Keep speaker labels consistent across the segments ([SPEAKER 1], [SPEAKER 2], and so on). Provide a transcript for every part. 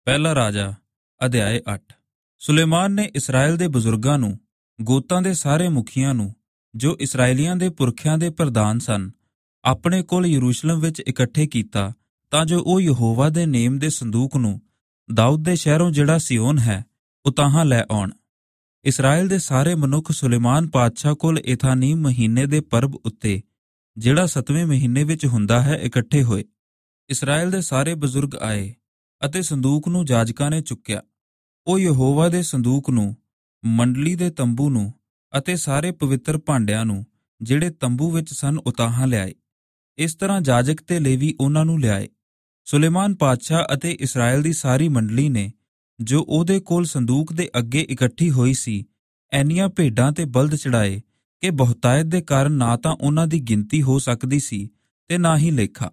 [SPEAKER 1] ਪਹਿਲਾ ਰਾਜਾ ਅਧਿਆਇ 8। ਸੁਲੇਮਾਨ ਨੇ ਇਸਰਾਏਲ ਦੇ ਬਜ਼ੁਰਗਾਂ ਨੂੰ, ਗੋਤਾਂ ਦੇ ਸਾਰੇ ਮੁਖੀਆਂ ਨੂੰ, ਜੋ ਇਸਰਾਏਲੀਆਂ ਦੇ ਪੁਰਖਿਆਂ ਦੇ ਪ੍ਰਧਾਨ ਸਨ, ਆਪਣੇ ਕੋਲ ਯਰੂਸ਼ਲਮ ਵਿੱਚ ਇਕੱਠੇ ਕੀਤਾ ਤਾਂ ਜੋ ਉਹ ਯਹੋਵਾ ਦੇ ਨੇਮ ਦੇ ਸੰਦੂਕ ਨੂੰ ਦਾਊਦ ਦੇ ਸ਼ਹਿਰੋਂ ਜਿਹੜਾ ਸਿਯੋਨ ਹੈ ਉਤਾਹਾਂ ਲੈ ਆਉਣ। ਇਸਰਾਏਲ ਦੇ ਸਾਰੇ ਮਨੁੱਖ ਸੁਲੇਮਾਨ ਪਾਤਸ਼ਾਹ ਕੋਲ ਏਥਾਨੀਮ ਮਹੀਨੇ ਦੇ ਪਰਬ ਉੱਤੇ, ਜਿਹੜਾ 7ਵੇਂ ਮਹੀਨੇ ਵਿੱਚ ਹੁੰਦਾ ਹੈ, ਇਕੱਠੇ ਹੋਏ। ਇਸਰਾਏਲ ਦੇ ਸਾਰੇ ਬਜ਼ੁਰਗ ਆਏ ਅਤੇ ਸੰਦੂਕ ਨੂੰ ਜਾਜਕਾਂ ਨੇ ਚੁੱਕਿਆ। ਉਹ ਯਹੋਵਾ ਦੇ ਸੰਦੂਕ ਨੂੰ, ਮੰਡਲੀ ਦੇ ਤੰਬੂ ਨੂੰ ਅਤੇ ਸਾਰੇ ਪਵਿੱਤਰ ਭਾਂਡਿਆਂ ਨੂੰ ਜਿਹੜੇ ਤੰਬੂ ਵਿੱਚ ਸਨ ਉਤਾਹਾਂ ਲਿਆਏ। ਇਸ ਤਰ੍ਹਾਂ ਜਾਜਕ ਤੇ ਲੇਵੀ ਉਹਨਾਂ ਨੂੰ ਲਿਆਏ। ਸੁਲੇਮਾਨ ਪਾਤਸ਼ਾਹ ਅਤੇ ਇਸਰਾਏਲ ਦੀ ਸਾਰੀ ਮੰਡਲੀ ਨੇ, ਜੋ ਉਹਦੇ ਕੋਲ ਸੰਦੂਕ ਦੇ ਅੱਗੇ ਇਕੱਠੀ ਹੋਈ ਸੀ, ਐਨੀਆਂ ਭੇਡਾਂ ਤੇ ਬਲਦ ਚੜਾਏ ਕਿ ਬਹੁਤਾਇਤ ਦੇ ਕਾਰਨ ਨਾ ਤਾਂ ਉਹਨਾਂ ਦੀ ਗਿਣਤੀ ਹੋ ਸਕਦੀ ਸੀ ਤੇ ਨਾ ਹੀ ਲੇਖਾ।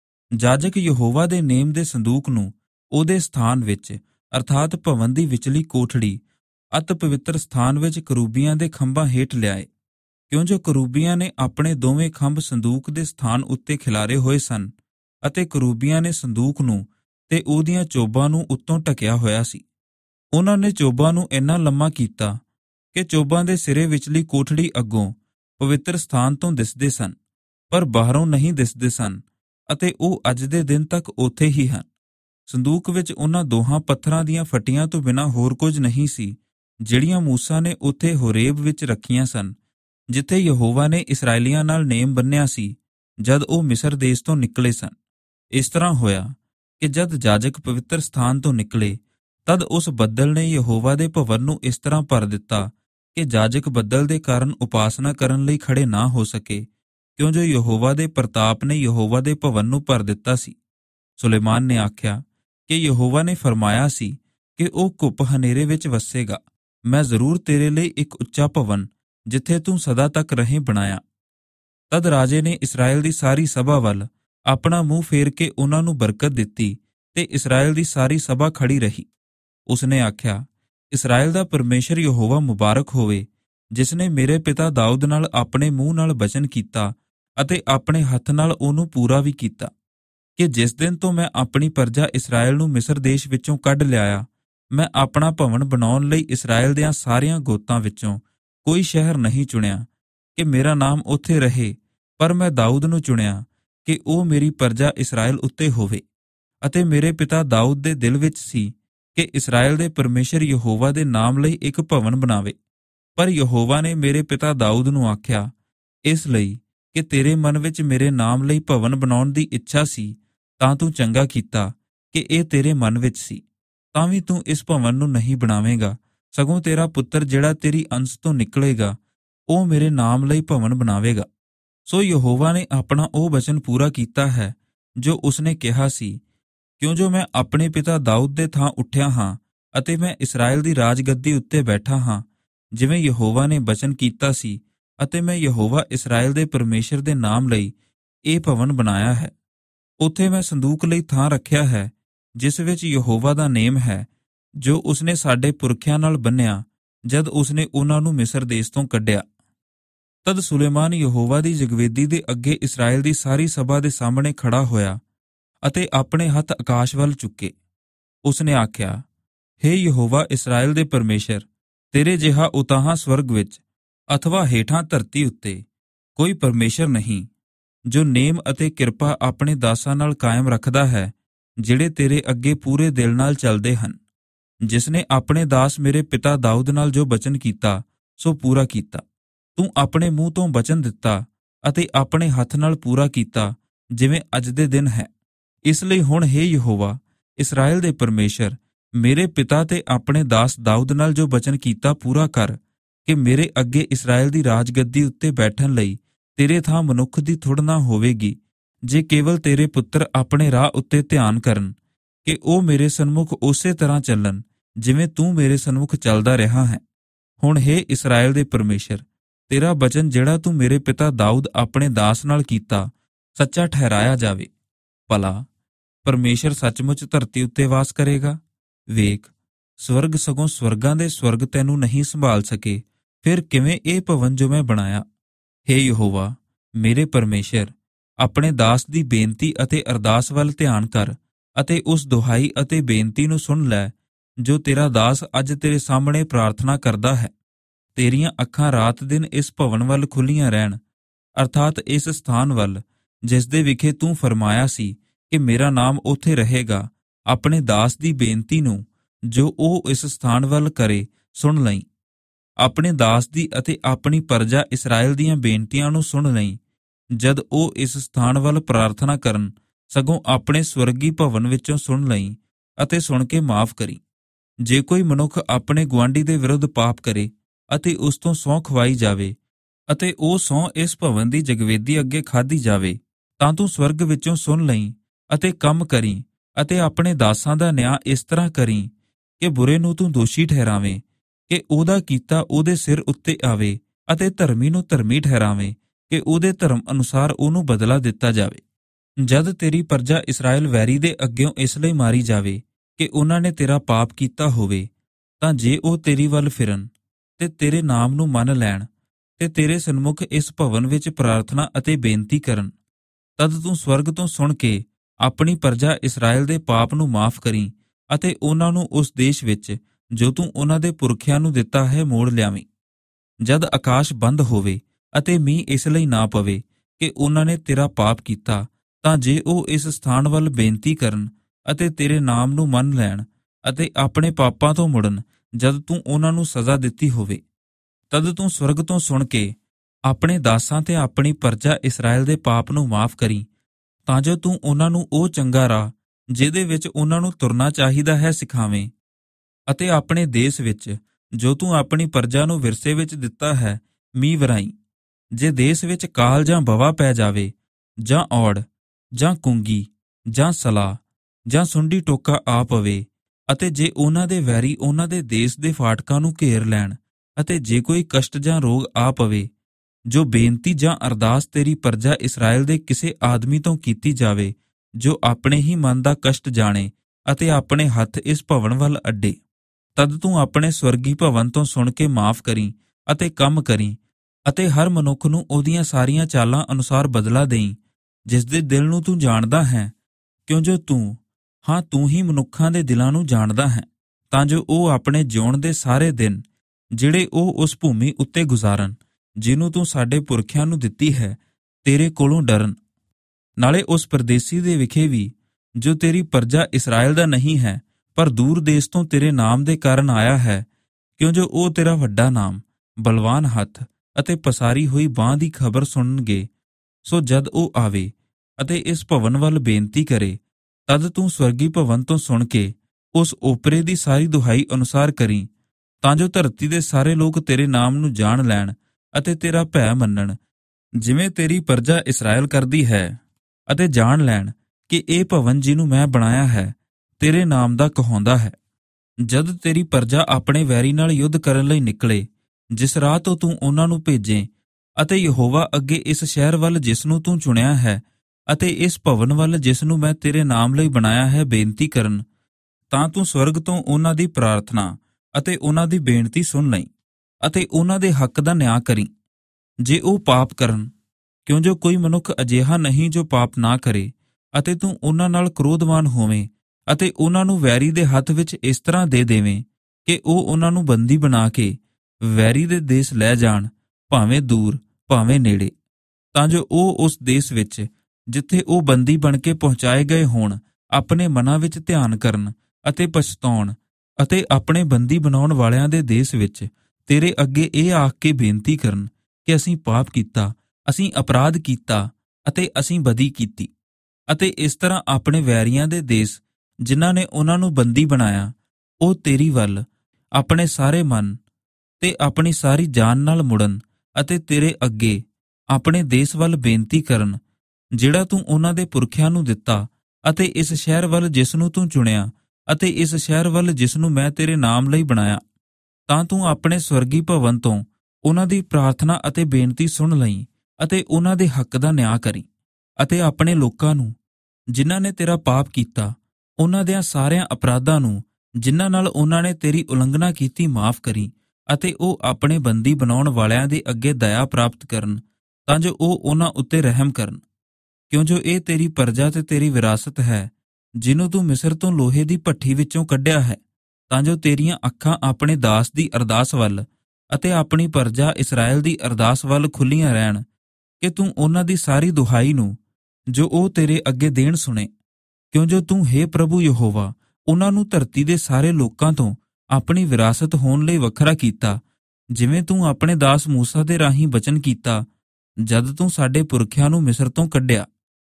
[SPEAKER 1] ਜਾਜਕ ਯਹੋਵਾ ਦੇ ਨੇਮ ਦੇ ਸੰਦੂਕ ਨੂੰ ਉਹਦੇ ਸਥਾਨ ਵਿੱਚ, ਅਰਥਾਤ ਭਵਨ ਦੀ ਵਿਚਲੀ ਕੋਠੜੀ ਅਤ ਪਵਿੱਤਰ ਸਥਾਨ ਵਿੱਚ ਕਰੂਬੀਆਂ ਦੇ ਖੰਭਾਂ ਹੇਠ ਲਿਆਏ, ਕਿਉਂ ਜੋ ਕਰੂਬੀਆਂ ਨੇ ਆਪਣੇ ਦੋਵੇਂ ਖੰਭ ਸੰਦੂਕ ਦੇ ਸਥਾਨ ਉੱਤੇ ਖਿਲਾਰੇ ਹੋਏ ਸਨ ਅਤੇ ਕਰੂਬੀਆਂ ਨੇ ਸੰਦੂਕ ਨੂੰ ਤੇ ਉਹਦੀਆਂ ਚੋਬਾਂ ਨੂੰ ਉੱਤੋਂ ਢਕਿਆ ਹੋਇਆ ਸੀ। ਉਹਨਾਂ ਨੇ ਚੋਬਾਂ ਨੂੰ ਇੰਨਾ ਲੰਮਾ ਕੀਤਾ ਕਿ ਚੋਬਾਂ ਦੇ ਸਿਰੇ ਵਿਚਲੀ ਕੋਠੜੀ ਅੱਗੋਂ ਪਵਿੱਤਰ ਸਥਾਨ ਤੋਂ ਦਿਸਦੇ ਸਨ, ਪਰ ਬਾਹਰੋਂ ਨਹੀਂ ਦਿਸਦੇ ਸਨ, ਅਤੇ ਉਹ ਅੱਜ ਦੇ ਦਿਨ ਤੱਕ ਉੱਥੇ ਹੀ ਹਨ। ਸੰਦੂਕ ਵਿੱਚ ਉਹਨਾਂ ਦੋਹਾਂ ਪੱਥਰਾਂ ਦੀਆਂ ਫੱਟੀਆਂ ਤੋਂ ਬਿਨਾਂ ਹੋਰ ਕੁਝ ਨਹੀਂ ਸੀ, ਜਿਹੜੀਆਂ ਮੂਸਾ ਨੇ ਉੱਥੇ ਹੋਰੇਬ ਵਿੱਚ ਰੱਖੀਆਂ ਸਨ, ਜਿੱਥੇ ਯਹੋਵਾ ਨੇ ਇਸਰਾਏਲੀਆਂ ਨਾਲ ਨੇਮ ਬੰਨਿਆ ਸੀ ਜਦ ਉਹ ਮਿਸਰ ਦੇਸ਼ ਤੋਂ ਨਿਕਲੇ ਸਨ। ਇਸ ਤਰ੍ਹਾਂ ਹੋਇਆ ਕਿ ਜਦ ਜਾਜਕ ਪਵਿੱਤਰ ਸਥਾਨ ਤੋਂ ਨਿਕਲੇ, ਤਦ ਉਸ ਬੱਦਲ ਨੇ ਯਹੋਵਾ ਦੇ ਭਵਨ ਨੂੰ ਇਸ ਤਰ੍ਹਾਂ ਭਰ ਦਿੱਤਾ ਕਿ ਜਾਜਕ ਬੱਦਲ ਦੇ ਕਾਰਨ ਉਪਾਸਨਾ ਕਰਨ ਲਈ ਖੜੇ ਨਾ ਹੋ ਸਕੇ, ਕਿਉਂ ਜੋ ਯਹੋਵਾ ਦੇ ਪ੍ਰਤਾਪ ਨੇ ਯਹੋਵਾ ਦੇ ਭਵਨ ਨੂੰ ਭਰ ਦਿੱਤਾ ਸੀ। ਸੁਲੇਮਾਨ ਨੇ ਆਖਿਆ ਕਿ ਯਹੋਵਾ ਨੇ ਫਰਮਾਇਆ ਸੀ ਕਿ ਉਹ ਘੁੱਪ ਹਨੇਰੇ ਵਿੱਚ ਵਸੇਗਾ। ਮੈਂ ਜ਼ਰੂਰ ਤੇਰੇ ਲਈ ਇੱਕ ਉੱਚਾ ਭਵਨ, ਜਿੱਥੇ ਤੂੰ ਸਦਾ ਤੱਕ ਰਹੇ, ਬਣਾਇਆ। ਤਦ ਰਾਜੇ ਨੇ ਇਸਰਾਏਲ ਦੀ ਸਾਰੀ ਸਭਾ ਵੱਲ ਆਪਣਾ ਮੂੰਹ ਫੇਰ ਕੇ ਉਹਨਾਂ ਨੂੰ ਬਰਕਤ ਦਿੱਤੀ ਤੇ ਇਸਰਾਏਲ ਦੀ ਸਾਰੀ ਸਭਾ ਖੜੀ ਰਹੀ। ਉਸਨੇ ਆਖਿਆ, ਇਸਰਾਏਲ ਦਾ ਪਰਮੇਸ਼ਰ ਯਹੋਵਾ ਮੁਬਾਰਕ ਹੋਵੇ, ਜਿਸ ਨੇ ਮੇਰੇ ਪਿਤਾ ਦਾਊਦ ਨਾਲ ਆਪਣੇ ਮੂੰਹ ਨਾਲ ਬਚਨ ਕੀਤਾ ਅਤੇ ਆਪਣੇ ਹੱਥ ਨਾਲ ਉਹਨੂੰ ਪੂਰਾ ਵੀ ਕੀਤਾ, ਕਿ ਜਿਸ ਦਿਨ ਤੋਂ ਮੈਂ ਆਪਣੀ ਪਰਜਾ ਇਸਰਾਏਲ ਨੂੰ ਮਿਸਰ ਦੇਸ਼ ਵਿੱਚੋਂ ਕੱਢ ਲਿਆਇਆ, ਮੈਂ ਆਪਣਾ ਭਵਨ ਬਣਾਉਣ ਲਈ ਇਸਰਾਏਲ ਦਿਆਂ ਸਾਰਿਆਂ ਗੋਤਾਂ ਵਿੱਚੋਂ ਕੋਈ ਸ਼ਹਿਰ ਨਹੀਂ ਚੁਣਿਆ ਕਿ ਮੇਰਾ ਨਾਮ ਉੱਥੇ ਰਹੇ, ਪਰ ਮੈਂ ਦਾਊਦ ਨੂੰ ਚੁਣਿਆ ਕਿ ਉਹ ਮੇਰੀ ਪਰਜਾ ਇਸਰਾਏਲ ਉੱਤੇ ਹੋਵੇ। ਅਤੇ ਮੇਰੇ ਪਿਤਾ ਦਾਊਦ ਦੇ ਦਿਲ ਵਿੱਚ ਸੀ ਕਿ ਇਸਰਾਏਲ ਦੇ ਪਰਮੇਸ਼ਰ ਯਹੋਵਾ ਦੇ ਨਾਮ ਲਈ ਇੱਕ ਭਵਨ ਬਣਾਵੇ। ਪਰ ਯਹੋਵਾ ਨੇ ਮੇਰੇ ਪਿਤਾ ਦਾਊਦ ਨੂੰ ਆਖਿਆ, ਇਸ ਲਈ ਕਿ ਤੇਰੇ ਮਨ ਵਿੱਚ ਮੇਰੇ ਨਾਮ ਲਈ ਭਵਨ ਬਣਾਉਣ ਦੀ ਇੱਛਾ ਸੀ, ਤਾਂ ਤੂੰ ਚੰਗਾ ਕੀਤਾ ਕਿ ਇਹ ਤੇਰੇ ਮਨ ਵਿੱਚ ਸੀ, ਤਾਂ ਵੀ ਤੂੰ ਇਸ ਭਵਨ ਨੂੰ ਨਹੀਂ ਬਣਾਵੇਂਗਾ, ਸਗੋਂ ਤੇਰਾ ਪੁੱਤਰ ਜਿਹੜਾ ਤੇਰੀ ਅੰਸ਼ ਤੋਂ ਨਿਕਲੇਗਾ, ਉਹ ਮੇਰੇ ਨਾਮ ਲਈ ਭਵਨ ਬਣਾਵੇਗਾ। ਸੋ ਯਹੋਵਾ ਨੇ ਆਪਣਾ ਉਹ ਵਚਨ ਪੂਰਾ ਕੀਤਾ ਹੈ ਜੋ ਉਸਨੇ ਕਿਹਾ ਸੀ, ਕਿਉਂ ਜੋ ਮੈਂ ਆਪਣੇ ਪਿਤਾ ਦਾਊਦ ਦੇ ਥਾਂ ਉੱਠਿਆ ਹਾਂ ਅਤੇ ਮੈਂ ਇਸਰਾਏਲ ਦੀ ਰਾਜਗੱਦੀ ਉੱਤੇ ਬੈਠਾ ਹਾਂ, ਜਿਵੇਂ ਯਹੋਵਾ ਨੇ ਬਚਨ ਕੀਤਾ ਸੀ, ਅਤੇ ਮੈਂ ਯਹੋਵਾ ਇਸਰਾਏਲ ਦੇ ਪਰਮੇਸ਼ਰ ਦੇ ਨਾਮ ਲਈ ਇਹ ਭਵਨ ਬਣਾਇਆ ਹੈ। ਉੱਥੇ ਮੈਂ ਸੰਦੂਕ ਲਈ ਥਾਂ ਰੱਖਿਆ ਹੈ, ਜਿਸ ਵਿੱਚ ਯਹੋਵਾ ਦਾ ਨੇਮ ਹੈ, ਜੋ ਉਸਨੇ ਸਾਡੇ ਪੁਰਖਿਆਂ ਨਾਲ ਬੰਨਿਆ ਜਦ ਉਸਨੇ ਉਹਨਾਂ ਨੂੰ ਮਿਸਰ ਦੇਸ਼ ਤੋਂ ਕੱਢਿਆ। ਤਦ ਸੁਲੇਮਾਨ ਯਹੋਵਾ ਦੀ ਜਗਵੇਦੀ ਦੇ ਅੱਗੇ ਇਸਰਾਏਲ ਦੀ ਸਾਰੀ ਸਭਾ ਦੇ ਸਾਹਮਣੇ ਖੜਾ ਹੋਇਆ ਅਤੇ ਆਪਣੇ ਹੱਥ ਆਕਾਸ਼ ਵੱਲ ਚੁੱਕੇ। ਉਸਨੇ ਆਖਿਆ, ਹੇ ਯਹੋਵਾ ਇਸਰਾਏਲ ਦੇ ਪਰਮੇਸ਼ਰ, ਤੇਰੇ ਜਿਹਾ ਉਤਾਹਾਂ ਸਵਰਗ ਵਿੱਚ ਅਥਵਾ ਹੇਠਾਂ ਧਰਤੀ ਉੱਤੇ ਕੋਈ ਪਰਮੇਸ਼ਰ ਨਹੀਂ, ਜੋ ਨੇਮ ਅਤੇ ਕਿਰਪਾ ਆਪਣੇ ਦਾਸਾਂ ਨਾਲ ਕਾਇਮ ਰੱਖਦਾ ਹੈ, ਜਿਹੜੇ ਤੇਰੇ ਅੱਗੇ ਪੂਰੇ ਦਿਲ ਨਾਲ ਚੱਲਦੇ ਹਨ। ਜਿਸ ਨੇ ਆਪਣੇ ਦਾਸ ਮੇਰੇ ਪਿਤਾ ਦਾਊਦ ਨਾਲ ਜੋ ਬਚਨ ਕੀਤਾ, ਸੋ ਪੂਰਾ ਕੀਤਾ। ਤੂੰ ਆਪਣੇ ਮੂੰਹ ਤੋਂ ਬਚਨ ਦਿੱਤਾ ਅਤੇ ਆਪਣੇ ਹੱਥ ਨਾਲ ਪੂਰਾ ਕੀਤਾ, ਜਿਵੇਂ ਅੱਜ ਦੇ ਦਿਨ ਹੈ। ਇਸ ਲਈ ਹੁਣ ਹੇ ਯਹੋਵਾ ਇਸਰਾਏਲ ਦੇ ਪਰਮੇਸ਼ਰ, ਮੇਰੇ ਪਿਤਾ ਤੇ ਆਪਣੇ ਦਾਸ ਦਾਊਦ ਨਾਲ ਜੋ ਬਚਨ ਕੀਤਾ ਪੂਰਾ ਕਰ, ਕਿ ਮੇਰੇ ਅੱਗੇ ਇਸਰਾਏਲ ਦੀ ਰਾਜਗੱਦੀ ਉੱਤੇ ਬੈਠਣ ਲਈ ਤੇਰੇ ਥਾਂ ਮਨੁੱਖ ਦੀ ਥੁੜ ਨਾ ਹੋਵੇਗੀ, ਜੇ ਕੇਵਲ ਤੇਰੇ ਪੁੱਤਰ ਆਪਣੇ ਰਾਹ ਉੱਤੇ ਧਿਆਨ ਕਰਨ, ਕਿ ਉਹ ਮੇਰੇ ਸਨਮੁਖ ਉਸੇ ਤਰ੍ਹਾਂ ਚੱਲਣ ਜਿਵੇਂ ਤੂੰ ਮੇਰੇ ਸਨਮੁਖ ਚੱਲਦਾ ਰਿਹਾ ਹੈ। ਹੁਣ ਹੇ ਇਸਰਾਏਲ ਦੇ ਪਰਮੇਸ਼ਰ, ਤੇਰਾ ਬਚਨ ਜਿਹੜਾ ਤੂੰ ਮੇਰੇ ਪਿਤਾ ਦਾਊਦ ਆਪਣੇ ਦਾਸ ਨਾਲ ਕੀਤਾ, ਸੱਚਾ ਠਹਿਰਾਇਆ ਜਾਵੇ। ਭਲਾ ਪਰਮੇਸ਼ਰ ਸੱਚਮੁੱਚ ਧਰਤੀ ਉੱਤੇ ਵਾਸ ਕਰੇਗਾ? ਵੇਖ, ਸਵਰਗ ਸਗੋਂ ਸਵਰਗਾਂ ਦੇ ਸਵਰਗ ਤੈਨੂੰ ਨਹੀਂ ਸੰਭਾਲ ਸਕੇ, ਫਿਰ ਕਿਵੇਂ ਇਹ ਭਵਨ ਜੋ ਮੈਂ ਬਣਾਇਆ? ਹੇ ਯਹੋਵਾ ਮੇਰੇ ਪਰਮੇਸ਼ਰ, ਆਪਣੇ ਦਾਸ ਦੀ ਬੇਨਤੀ ਅਤੇ ਅਰਦਾਸ ਵੱਲ ਧਿਆਨ ਕਰ ਅਤੇ ਉਸ ਦੁਹਾਈ ਅਤੇ ਬੇਨਤੀ ਨੂੰ ਸੁਣ ਲੈ ਜੋ ਤੇਰਾ ਦਾਸ ਅੱਜ ਤੇਰੇ ਸਾਹਮਣੇ ਪ੍ਰਾਰਥਨਾ ਕਰਦਾ ਹੈ। ਤੇਰੀਆਂ ਅੱਖਾਂ ਰਾਤ ਦਿਨ ਇਸ ਭਵਨ ਵੱਲ ਖੁੱਲੀਆਂ ਰਹਿਣ, ਅਰਥਾਤ ਇਸ ਸਥਾਨ ਵੱਲ ਜਿਸ ਦੇ ਵਿਖੇ ਤੂੰ ਫਰਮਾਇਆ ਸੀ ਕਿ ਮੇਰਾ ਨਾਮ ਉੱਥੇ ਰਹੇਗਾ। ਆਪਣੇ ਦਾਸ ਦੀ ਬੇਨਤੀ ਨੂੰ ਜੋ ਉਹ ਇਸ ਸਥਾਨ ਵੱਲ ਕਰੇ ਸੁਣ ਲਈ। ਆਪਣੇ ਦਾਸ ਦੀ ਅਤੇ ਆਪਣੀ ਪਰਜਾ ਇਸਰਾਏਲ ਦੀਆਂ ਬੇਨਤੀਆਂ ਨੂੰ ਸੁਣ ਲਈ ਜਦ ਉਹ ਇਸ ਸਥਾਨ ਵੱਲ ਪ੍ਰਾਰਥਨਾ ਕਰਨ, ਸਗੋਂ ਆਪਣੇ ਸਵਰਗੀ ਭਵਨ ਵਿੱਚੋਂ ਸੁਣ ਲਈ ਅਤੇ ਸੁਣ ਕੇ ਮਾਫ ਕਰੀ। ਜੇ ਕੋਈ ਮਨੁੱਖ ਆਪਣੇ ਗੁਆਂਢੀ ਦੇ ਵਿਰੁੱਧ ਪਾਪ ਕਰੇ ਅਤੇ ਉਸ ਤੋਂ ਸਹੁੰ ਖਵਾਈ ਜਾਵੇ ਅਤੇ ਉਹ ਸਹੁੰ ਇਸ ਭਵਨ ਦੀ ਜਗਵੇਦੀ ਅੱਗੇ ਖਾਧੀ ਜਾਵੇ, ਤਾਂ ਤੂੰ ਸਵਰਗ ਵਿੱਚੋਂ ਸੁਣ ਲਈ ਅਤੇ ਕੰਮ ਕਰੀ ਅਤੇ ਆਪਣੇ ਦਾਸਾਂ ਦਾ ਨਿਆਂ ਇਸ ਤਰ੍ਹਾਂ ਕਰੀ ਕਿ ਬੁਰੇ ਨੂੰ ਤੂੰ ਦੋਸ਼ੀ ਠਹਿਰਾਵੇਂ ਕਿ ਉਹਦਾ ਕੀਤਾ ਉਹਦੇ ਸਿਰ ਉੱਤੇ ਆਵੇ, ਅਤੇ ਧਰਮੀ ਨੂੰ ਧਰਮੀ ਠਹਿਰਾਵੇਂ ਕਿ ਉਹਦੇ ਧਰਮ ਅਨੁਸਾਰ ਉਹਨੂੰ ਬਦਲਾ ਦਿੱਤਾ ਜਾਵੇ। ਜਦ ਤੇਰੀ ਪਰਜਾ ਇਸਰਾਏਲ ਵੈਰੀ ਦੇ ਅੱਗਿਓਂ ਇਸ ਲਈ ਮਾਰੀ ਜਾਵੇ ਕਿ ਉਹਨਾਂ ਨੇ ਤੇਰਾ ਪਾਪ ਕੀਤਾ ਹੋਵੇ, ਤਾਂ ਜੇ ਉਹ ਤੇਰੀ ਵੱਲ ਫਿਰਨ ਤੇ ਤੇਰੇ ਨਾਮ ਨੂੰ ਮੰਨ ਲੈਣ ਤੇ ਤੇਰੇ ਸਨਮੁਖ ਇਸ ਭਵਨ ਵਿੱਚ ਪ੍ਰਾਰਥਨਾ ਅਤੇ ਬੇਨਤੀ ਕਰਨ, ਤਦ ਤੂੰ ਸਵਰਗ ਤੋਂ ਸੁਣ ਕੇ ਆਪਣੀ ਪਰਜਾ ਇਸਰਾਏਲ ਦੇ ਪਾਪ ਨੂੰ ਮਾਫ ਕਰੀ ਅਤੇ ਉਹਨਾਂ ਨੂੰ ਉਸ ਦੇਸ਼ ਵਿੱਚ ਜੋ ਤੂੰ ਉਹਨਾਂ ਦੇ ਪੁਰਖਿਆਂ ਨੂੰ ਦਿੱਤਾ ਹੈ ਮੋੜ ਲਿਆਵੀਂ। ਜਦ ਆਕਾਸ਼ ਬੰਦ ਹੋਵੇ ਅਤੇ ਮੀਂਹ ਇਸ ਲਈ ਨਾ ਪਵੇ ਕਿ ਉਹਨਾਂ ਨੇ ਤੇਰਾ ਪਾਪ ਕੀਤਾ, ਤਾਂ ਜੇ ਉਹ ਇਸ ਸਥਾਨ ਵੱਲ ਬੇਨਤੀ ਕਰਨ ਅਤੇ ਤੇਰੇ ਨਾਮ ਨੂੰ ਮੰਨ ਲੈਣ ਅਤੇ ਆਪਣੇ ਪਾਪਾਂ ਤੋਂ ਮੁੜਨ, ਜਦ ਤੂੰ ਉਹਨਾਂ ਨੂੰ ਸਜ਼ਾ ਦਿੱਤੀ ਹੋਵੇ, ਤਦ ਤੂੰ ਸਵਰਗ ਤੋਂ ਸੁਣ ਕੇ ਆਪਣੇ ਦਾਸਾਂ ਤੇ ਆਪਣੀ ਪਰਜਾ ਇਸਰਾਏਲ ਦੇ ਪਾਪ ਨੂੰ ਮਾਫ ਕਰੀ, ਤਾਂ ਜੋ ਤੂੰ ਉਹਨਾਂ ਨੂੰ ਉਹ ਚੰਗਾ ਰਾਹ ਜਿਹਦੇ ਵਿੱਚ ਉਹਨਾਂ ਨੂੰ ਤੁਰਨਾ ਚਾਹੀਦਾ ਹੈ ਸਿਖਾਵੇਂ, ਅਤੇ ਆਪਣੇ ਦੇਸ਼ ਵਿੱਚ ਜੋ ਤੂੰ ਆਪਣੀ ਪਰਜਾ ਨੂੰ ਵਿਰਸੇ ਵਿੱਚ ਦਿੱਤਾ ਹੈ ਮੀਂਹ ਵਰਾਈ। ਜੇ ਦੇਸ਼ ਵਿੱਚ ਕਾਲ ਜਾਂ ਬਵਾ ਪੈ ਜਾਵੇ, ਜਾਂ ਔੜ, ਜਾਂ ਕੁੰਗੀ, ਜਾਂ ਸਲਾ, ਜਾਂ ਸੁੰਡੀ ਟੋਕਾ ਆ ਪਵੇ, ਅਤੇ ਜੇ ਉਹਨਾਂ ਦੇ ਵੈਰੀ ਉਹਨਾਂ ਦੇ ਦੇਸ਼ ਦੇ ਫਾਟਕਾਂ ਨੂੰ ਘੇਰ ਲੈਣ, ਅਤੇ ਜੇ ਕੋਈ ਕਸ਼ਟ ਜਾਂ ਰੋਗ ਆ ਪਵੇ, ਜੋ ਬੇਨਤੀ ਜਾਂ ਅਰਦਾਸ ਤੇਰੀ ਪਰਜਾ ਇਸਰਾਏਲ ਦੇ ਕਿਸੇ ਆਦਮੀ ਤੋਂ ਕੀਤੀ ਜਾਵੇ ਜੋ ਆਪਣੇ ਹੀ ਮਨ ਦਾ ਕਸ਼ਟ ਜਾਣੇ ਅਤੇ ਆਪਣੇ ਹੱਥ ਇਸ ਭਵਨ ਵੱਲ ਅੱਡੇ, ਤਦ ਤੂੰ ਆਪਣੇ ਸਵਰਗੀ ਭਵਨ ਤੋਂ ਸੁਣ ਕੇ ਮਾਫ ਕਰੀ ਅਤੇ ਕੰਮ ਕਰੀ, ਅਤੇ ਹਰ ਮਨੁੱਖ ਨੂੰ ਉਹਦੀਆਂ ਸਾਰੀਆਂ ਚਾਲਾਂ ਅਨੁਸਾਰ ਬਦਲਾ ਦੇਈ, ਜਿਸ ਦੇ ਦਿਲ ਨੂੰ ਤੂੰ ਜਾਣਦਾ ਹੈ, ਕਿਉਂ ਜੋ ਤੂੰ ਹੀ ਮਨੁੱਖਾਂ ਦੇ ਦਿਲਾਂ ਨੂੰ ਜਾਣਦਾ ਹੈ, ਤਾਂ ਜੋ ਉਹ ਆਪਣੇ ਜਿਉਣ ਦੇ ਸਾਰੇ ਦਿਨ ਜਿਹੜੇ ਉਹ ਉਸ ਭੂਮੀ ਉੱਤੇ ਗੁਜ਼ਾਰਨ ਜਿਹਨੂੰ ਤੂੰ ਸਾਡੇ ਪੁਰਖਿਆਂ ਨੂੰ ਦਿੱਤੀ ਹੈ, ਤੇਰੇ ਕੋਲੋਂ ਡਰਨ। ਨਾਲੇ ਉਸ ਪਰਦੇਸੀ ਦੇ ਵਿਖੇ ਵੀ ਜੋ ਤੇਰੀ ਪਰਜਾ ਇਸਰਾਏਲ ਦਾ ਨਹੀਂ ਹੈ, ਪਰ ਦੂਰ ਦੇਸ਼ ਤੋਂ ਤੇਰੇ ਨਾਮ ਦੇ ਕਾਰਨ ਆਇਆ ਹੈ, ਕਿਉਂ ਜੋ ਉਹ ਤੇਰਾ ਵੱਡਾ ਨਾਮ, ਬਲਵਾਨ ਹੱਥ ਅਤੇ ਪਸਾਰੀ ਹੋਈ ਬਾਂਹ ਦੀ ਖਬਰ ਸੁਣਨਗੇ। ਸੋ ਜਦ ਉਹ ਆਵੇ ਅਤੇ ਇਸ ਭਵਨ ਵੱਲ ਬੇਨਤੀ ਕਰੇ, ਤਦ ਤੂੰ ਸਵਰਗੀ ਭਵਨ ਤੋਂ ਸੁਣ ਕੇ ਉਸ ਓਪਰੇ ਦੀ ਸਾਰੀ ਦੁਹਾਈ ਅਨੁਸਾਰ ਕਰੀ, ਤਾਂ ਜੋ ਧਰਤੀ ਦੇ ਸਾਰੇ ਲੋਕ ਤੇਰੇ ਨਾਮ ਨੂੰ ਜਾਣ ਲੈਣ ਅਤੇ ਤੇਰਾ ਭੈ ਮੰਨਣ, ਜਿਵੇਂ ਤੇਰੀ ਪਰਜਾ ਇਸਰਾਏਲ ਕਰਦੀ ਹੈ, ਅਤੇ ਜਾਣ ਲੈਣ ਕਿ ਇਹ ਭਵਨ ਜਿਹਨੂੰ ਮੈਂ ਬਣਾਇਆ ਹੈ ਤੇਰੇ ਨਾਮ ਦਾ ਕਹਾਉਂਦਾ ਹੈ। ਜਦ ਤੇਰੀ ਪਰਜਾ ਆਪਣੇ ਵੈਰੀ ਨਾਲ ਯੁੱਧ ਕਰਨ ਲਈ ਨਿਕਲੇ, ਜਿਸ ਰਾਹ ਤੋਂ ਤੂੰ ਉਹਨਾਂ ਨੂੰ ਭੇਜੇ, ਅਤੇ ਯਹੋਵਾ ਅੱਗੇ ਇਸ ਸ਼ਹਿਰ ਵੱਲ ਜਿਸ ਨੂੰ ਤੂੰ ਚੁਣਿਆ ਹੈ ਅਤੇ ਇਸ ਭਵਨ ਵੱਲ ਜਿਸ ਨੂੰ ਮੈਂ ਤੇਰੇ ਨਾਮ ਲਈ ਬਣਾਇਆ ਹੈ ਬੇਨਤੀ ਕਰਨ, ਤਾਂ ਤੂੰ ਸਵਰਗ ਤੋਂ ਉਹਨਾਂ ਦੀ ਪ੍ਰਾਰਥਨਾ ਅਤੇ ਉਹਨਾਂ ਦੀ ਬੇਨਤੀ ਸੁਣ ਲਈ ਅਤੇ ਉਹਨਾਂ ਦੇ ਹੱਕ ਦਾ ਨਿਆਂ ਕਰੀ। ਜੇ ਉਹ ਪਾਪ ਕਰਨ, ਕਿਉਂ ਜੋ ਕੋਈ ਮਨੁੱਖ ਅਜਿਹਾ ਨਹੀਂ ਜੋ ਪਾਪ ਨਾ ਕਰੇ, ਅਤੇ ਤੂੰ ਉਹਨਾਂ ਨਾਲ ਕ੍ਰੋਧਵਾਨ ਹੋਵੇਂ ਅਤੇ ਉਹਨਾਂ ਨੂੰ ਵੈਰੀ ਦੇ ਹੱਥ ਵਿੱਚ ਇਸ ਤਰ੍ਹਾਂ ਦੇ ਦੇਵੇਂ ਕਿ ਉਹ ਉਹਨਾਂ ਨੂੰ ਬੰਦੀ ਬਣਾ ਕੇ ਵੈਰੀ ਦੇ ਦੇਸ਼ ਲੈ ਜਾਣ, ਭਾਵੇਂ ਦੂਰ ਭਾਵੇਂ ਨੇੜੇ, ਤਾਂ ਜੋ ਉਹ ਉਸ ਦੇਸ਼ ਵਿੱਚ ਜਿੱਥੇ ਉਹ ਬੰਦੀ ਬਣ ਕੇ ਪਹੁੰਚਾਏ ਗਏ ਹੋਣ ਆਪਣੇ ਮਨਾਂ ਵਿੱਚ ਧਿਆਨ ਕਰਨ ਅਤੇ ਪਛਤਾਉਣ, ਅਤੇ ਆਪਣੇ ਬੰਦੀ ਬਣਾਉਣ ਵਾਲਿਆਂ ਦੇ ਦੇਸ਼ ਵਿੱਚ ਤੇਰੇ ਅੱਗੇ ਇਹ ਆਖ ਕੇ ਬੇਨਤੀ ਕਰਨ ਕਿ ਅਸੀਂ ਪਾਪ ਕੀਤਾ, ਅਸੀਂ ਅਪਰਾਧ ਕੀਤਾ ਅਤੇ ਅਸੀਂ ਬਦੀ ਕੀਤੀ, ਅਤੇ ਇਸ ਤਰ੍ਹਾਂ ਆਪਣੇ ਵੈਰੀਆਂ ਦੇ ਦੇਸ਼ ਜਿਨ੍ਹਾਂ ਨੇ ਉਹਨਾਂ ਨੂੰ ਬੰਦੀ ਬਣਾਇਆ, ਉਹ ਤੇਰੀ ਵੱਲ ਆਪਣੇ ਸਾਰੇ ਮਨ ਤੇ ਆਪਣੀ ਸਾਰੀ ਜਾਨ ਨਾਲ ਮੁੜਨ ਅਤੇ ਤੇਰੇ ਅੱਗੇ ਆਪਣੇ ਦੇਸ਼ ਵੱਲ ਬੇਨਤੀ ਕਰਨ ਜਿਹੜਾ ਤੂੰ ਉਹਨਾਂ ਦੇ ਪੁਰਖਿਆਂ ਨੂੰ ਦਿੱਤਾ, ਅਤੇ ਇਸ ਸ਼ਹਿਰ ਵੱਲ ਜਿਸ ਨੂੰ ਤੂੰ ਚੁਣਿਆ, ਅਤੇ ਇਸ ਸ਼ਹਿਰ ਵੱਲ ਜਿਸ ਨੂੰ ਮੈਂ ਤੇਰੇ ਨਾਮ ਲਈ ਬਣਾਇਆ। ਤਾਂ ਤੂੰ ਆਪਣੇ ਸਵਰਗੀ ਭਵਨ ਤੋਂ ਉਹਨਾਂ ਦੀ ਪ੍ਰਾਰਥਨਾ ਅਤੇ ਬੇਨਤੀ ਸੁਣ ਲਈ ਅਤੇ ਉਹਨਾਂ ਦੇ ਹੱਕ ਦਾ ਨਿਆਂ ਕਰੀ, ਅਤੇ ਆਪਣੇ ਲੋਕਾਂ ਨੂੰ ਜਿਨ੍ਹਾਂ ਨੇ ਤੇਰਾ ਪਾਪ ਕੀਤਾ, ਉਹਨਾਂ ਦਿਆਂ ਸਾਰਿਆਂ ਅਪਰਾਧਾਂ ਨੂੰ ਜਿਨ੍ਹਾਂ ਨਾਲ ਉਹਨਾਂ ਨੇ ਤੇਰੀ ਉਲੰਘਣਾ ਕੀਤੀ ਮਾਫ ਕਰੀ, ਅਤੇ ਉਹ ਆਪਣੇ ਬੰਦੀ ਬਣਾਉਣ ਵਾਲਿਆਂ ਦੇ ਅੱਗੇ ਦਇਆ ਪ੍ਰਾਪਤ ਕਰਨ, ਤਾਂ ਜੋ ਉਹ ਉਹਨਾਂ ਉੱਤੇ ਰਹਿਮ ਕਰਨ, ਕਿਉਂ ਜੋ ਇਹ ਤੇਰੀ ਪਰਜਾ ਤੇ ਤੇਰੀ ਵਿਰਾਸਤ ਹੈ ਜਿਹਨੂੰ ਤੂੰ ਮਿਸਰ ਤੋਂ ਲੋਹੇ ਦੀ ਭੱਠੀ ਵਿੱਚੋਂ ਕੱਢਿਆ ਹੈ, ਤਾਂ ਜੋ ਤੇਰੀਆਂ ਅੱਖਾਂ ਆਪਣੇ ਦਾਸ ਦੀ ਅਰਦਾਸ ਵੱਲ ਅਤੇ ਆਪਣੀ ਪਰਜਾ ਇਸਰਾਏਲ ਦੀ ਅਰਦਾਸ ਵੱਲ ਖੁੱਲੀਆਂ ਰਹਿਣ, ਕਿ ਤੂੰ ਉਹਨਾਂ ਦੀ ਸਾਰੀ ਦੁਹਾਈ ਨੂੰ ਜੋ ਉਹ ਤੇਰੇ ਅੱਗੇ ਦੇਣ ਸੁਣੇ। ਕਿਉਂ ਜੋ ਤੂੰ ਹੇ ਪ੍ਰਭੂ ਯਹੋਵਾ ਉਹਨਾਂ ਨੂੰ ਧਰਤੀ ਦੇ ਸਾਰੇ ਲੋਕਾਂ ਤੋਂ ਆਪਣੀ ਵਿਰਾਸਤ ਹੋਣ ਲਈ ਵੱਖਰਾ ਕੀਤਾ, ਜਿਵੇਂ ਤੂੰ ਆਪਣੇ ਦਾਸ ਮੂਸਾ ਦੇ ਰਾਹੀਂ ਬਚਨ ਕੀਤਾ ਜਦ ਤੂੰ ਸਾਡੇ ਪੁਰਖਿਆਂ ਨੂੰ ਮਿਸਰ ਤੋਂ ਕੱਢਿਆ।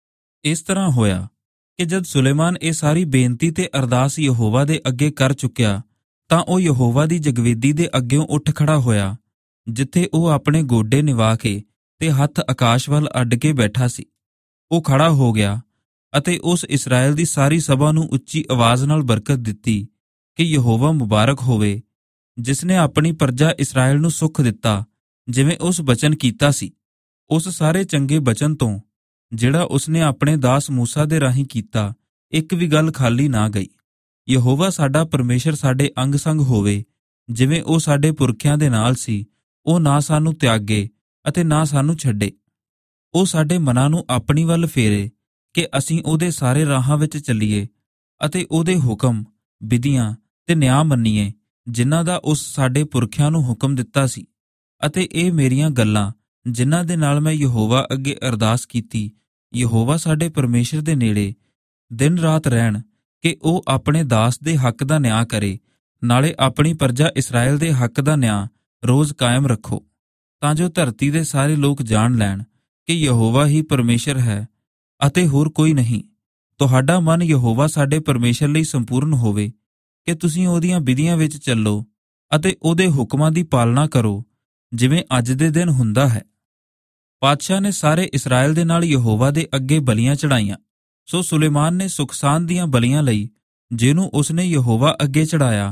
[SPEAKER 1] ਇਸ ਤਰ੍ਹਾਂ ਹੋਇਆ ਕਿ ਜਦ ਸੁਲੇਮਾਨ ਇਹ ਸਾਰੀ ਬੇਨਤੀ ਤੇ ਅਰਦਾਸ ਯਹੋਵਾ ਦੇ ਅੱਗੇ ਕਰ ਚੁੱਕਿਆ, ਤਾਂ ਉਹ ਯਹੋਵਾ ਦੀ ਜਗਵੇਦੀ ਦੇ ਅੱਗਿਓਂ ਉੱਠ ਖੜਾ ਹੋਇਆ, ਜਿੱਥੇ ਉਹ ਆਪਣੇ ਗੋਡੇ ਨਿਵਾ ਕੇ ਤੇ ਹੱਥ ਆਕਾਸ਼ ਵੱਲ ਅੱਡ ਕੇ ਬੈਠਾ ਸੀ। ਉਹ ਖੜਾ ਹੋ ਗਿਆ ਅਤੇ ਉਸ ਇਸਰਾਏਲ ਦੀ ਸਾਰੀ ਸਭਾ ਨੂੰ ਉੱਚੀ ਆਵਾਜ਼ ਨਾਲ ਬਰਕਤ ਦਿੱਤੀ ਕਿ ਯਹੋਵਾ ਮੁਬਾਰਕ ਹੋਵੇ, ਜਿਸ ਨੇ ਆਪਣੀ ਪਰਜਾ ਇਸਰਾਏਲ ਨੂੰ ਸੁੱਖ ਦਿੱਤਾ, ਜਿਵੇਂ ਉਸ ਬਚਨ ਕੀਤਾ ਸੀ। ਉਸ ਸਾਰੇ ਚੰਗੇ ਬਚਨ ਤੋਂ ਜਿਹੜਾ ਉਸਨੇ ਆਪਣੇ ਦਾਸ ਮੂਸਾ ਦੇ ਰਾਹੀਂ ਕੀਤਾ, ਇੱਕ ਵੀ ਗੱਲ ਖਾਲੀ ਨਾ ਗਈ। ਯਹੋਵਾ ਸਾਡਾ ਪਰਮੇਸ਼ਰ ਸਾਡੇ ਅੰਗ ਸੰਗ ਹੋਵੇ, ਜਿਵੇਂ ਉਹ ਸਾਡੇ ਪੁਰਖਿਆਂ ਦੇ ਨਾਲ ਸੀ। ਉਹ ਨਾ ਸਾਨੂੰ ਤਿਆਗੇ ਅਤੇ ਨਾ ਸਾਨੂੰ ਛੱਡੇ। ਉਹ ਸਾਡੇ ਮਨਾਂ ਨੂੰ ਆਪਣੀ ਵੱਲ ਫੇਰੇ ਕਿ ਅਸੀਂ ਉਹਦੇ ਸਾਰੇ ਰਾਹਾਂ ਵਿੱਚ ਚੱਲੀਏ ਅਤੇ ਉਹਦੇ ਹੁਕਮ, ਵਿਧੀਆਂ ਤੇ ਨਿਆਂ ਮੰਨੀਏ, ਜਿਨ੍ਹਾਂ ਦਾ ਉਸ ਸਾਡੇ ਪੁਰਖਿਆਂ ਨੂੰ ਹੁਕਮ ਦਿੱਤਾ ਸੀ। ਅਤੇ ਇਹ ਮੇਰੀਆਂ ਗੱਲਾਂ ਜਿਨ੍ਹਾਂ ਦੇ ਨਾਲ ਮੈਂ ਯਹੋਵਾ ਅੱਗੇ ਅਰਦਾਸ ਕੀਤੀ, ਯਹੋਵਾ ਸਾਡੇ ਪਰਮੇਸ਼ਰ ਦੇ ਨੇੜੇ ਦਿਨ ਰਾਤ ਰਹਿਣ, ਕਿ ਉਹ ਆਪਣੇ ਦਾਸ ਦੇ ਹੱਕ ਦਾ ਨਿਆਂ ਕਰੇ, ਨਾਲੇ ਆਪਣੀ ਪਰਜਾ ਇਸਰਾਏਲ ਦੇ ਹੱਕ ਦਾ ਨਿਆਂ ਰੋਜ਼ ਕਾਇਮ ਰੱਖੋ, ਤਾਂ ਜੋ ਧਰਤੀ ਦੇ ਸਾਰੇ ਲੋਕ ਜਾਣ ਲੈਣ ਕਿ ਯਹੋਵਾ ਹੀ ਪਰਮੇਸ਼ਰ ਹੈ ਅਤੇ ਹੋਰ ਕੋਈ ਨਹੀਂ। ਤੁਹਾਡਾ ਮਨ ਯਹੋਵਾ ਸਾਡੇ ਪਰਮੇਸ਼ਰ ਲਈ ਸੰਪੂਰਨ ਹੋਵੇ, ਕਿ ਤੁਸੀਂ ਉਹਦੀਆਂ ਵਿਧੀਆਂ ਵਿੱਚ ਚੱਲੋ ਅਤੇ ਉਹਦੇ ਹੁਕਮਾਂ ਦੀ ਪਾਲਣਾ ਕਰੋ, ਜਿਵੇਂ ਅੱਜ ਦੇ ਦਿਨ ਹੁੰਦਾ ਹੈ। ਪਾਤਸ਼ਾਹ ਨੇ ਸਾਰੇ ਇਸਰਾਏਲ ਦੇ ਨਾਲ ਯਹੋਵਾ ਦੇ ਅੱਗੇ ਬਲੀਆਂ ਚੜਾਈਆਂ। ਸੋ ਸੁਲੇਮਾਨ ਨੇ ਸੁਖਸਾਨ ਦੀਆਂ ਬਲੀਆਂ ਲਈ, ਜਿਹਨੂੰ ਉਸਨੇ ਯਹੋਵਾ ਅੱਗੇ ਚੜਾਇਆ,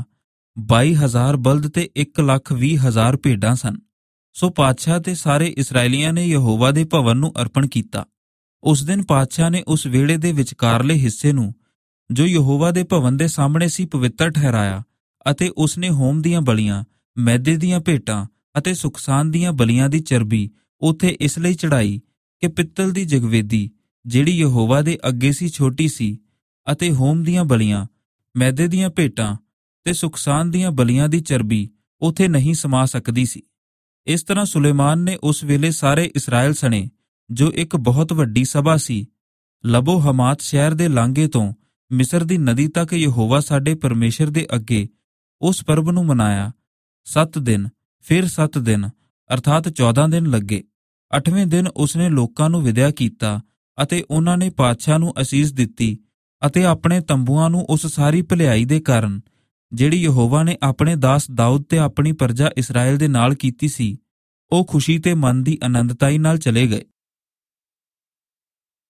[SPEAKER 1] 22,000 ਬਲਦ ਤੇ 1,20,000 ਭੇਡਾਂ ਸਨ। ਸੋ ਪਾਤਸ਼ਾਹ ਤੇ ਸਾਰੇ ਇਸਰਾਏਲੀਆਂ ਨੇ ਯਹੋਵਾ ਦੇ ਭਵਨ ਨੂੰ ਅਰਪਣ ਕੀਤਾ। ਉਸ ਦਿਨ ਪਾਤਸ਼ਾਹ ਨੇ ਉਸ ਵਿਹੜੇ ਦੇ ਵਿਚਕਾਰਲੇ ਹਿੱਸੇ ਨੂੰ, ਜੋ ਯਹੋਵਾ ਦੇ ਭਵਨ ਦੇ ਸਾਹਮਣੇ ਸੀ, ਪਵਿੱਤਰ ਠਹਿਰਾਇਆ, ਅਤੇ ਉਸਨੇ ਹੋਮ ਦੀਆਂ ਬਲੀਆਂ, ਮੈਦੇ ਦੀਆਂ ਭੇਟਾਂ ਅਤੇ ਸੁਖਸਾਨ ਦੀਆਂ ਬਲੀਆਂ ਦੀ ਚਰਬੀ ਉੱਥੇ ਇਸ ਲਈ ਚੜਾਈ ਕਿ ਪਿੱਤਲ ਦੀ ਜਗਵੇਦੀ, ਜਿਹੜੀ ਯਹੋਵਾ ਦੇ ਅੱਗੇ ਸੀ, ਛੋਟੀ ਸੀ, ਅਤੇ ਹੋਮ ਦੀਆਂ ਬਲੀਆਂ, ਮੈਦੇ ਦੀਆਂ ਭੇਟਾਂ ਤੇ ਸੁਖਸਾਨ ਦੀਆਂ ਬਲੀਆਂ ਦੀ ਚਰਬੀ ਉੱਥੇ ਨਹੀਂ ਸਮਾ ਸਕਦੀ ਸੀ। ਇਸ ਤਰ੍ਹਾਂ ਸੁਲੇਮਾਨ ਨੇ ਉਸ ਵੇਲੇ ਸਾਰੇ ਇਸਰਾਏਲ ਸਣੇ, ਜੋ ਇੱਕ ਬਹੁਤ ਵੱਡੀ ਸਭਾ ਸੀ, ਲਬੋ ਹਮਾਤ ਸ਼ਹਿਰ ਦੇ ਲਾਂਘੇ ਤੋਂ ਮਿਸਰ ਦੀ ਨਦੀ ਤੱਕ ਯਹੋਵਾ ਸਾਡੇ ਪਰਮੇਸ਼ਰ ਦੇ ਅੱਗੇ ਉਸ ਪਰਬ ਨੂੰ ਮਨਾਇਆ। 7 ਦਿਨ, ਫਿਰ 7 ਦਿਨ, ਅਰਥਾਤ 14 ਦਿਨ ਲੱਗੇ। 8ਵੇਂ ਦਿਨ ਉਸਨੇ ਲੋਕਾਂ ਨੂੰ ਵਿਦਿਆ ਕੀਤਾ ਅਤੇ ਉਹਨਾਂ ਨੇ ਪਾਤਸ਼ਾਹ ਨੂੰ ਅਸੀਸ ਦਿੱਤੀ ਅਤੇ ਆਪਣੇ ਤੰਬੂਆਂ ਨੂੰ ਉਸ ਸਾਰੀ ਭਲਾਈ ਦੇ ਕਾਰਨ, ਜਿਹੜੀ ਯਹੋਵਾ ਨੇ ਆਪਣੇ ਦਾਸ ਦਾਊਦ ਤੇ ਆਪਣੀ ਪਰਜਾ ਇਸਰਾਏਲ ਦੇ ਨਾਲ ਕੀਤੀ ਸੀ, ਉਹ ਖੁਸ਼ੀ ਤੇ ਮਨ ਦੀ ਆਨੰਦਤਾਈ ਨਾਲ ਚਲੇ ਗਏ।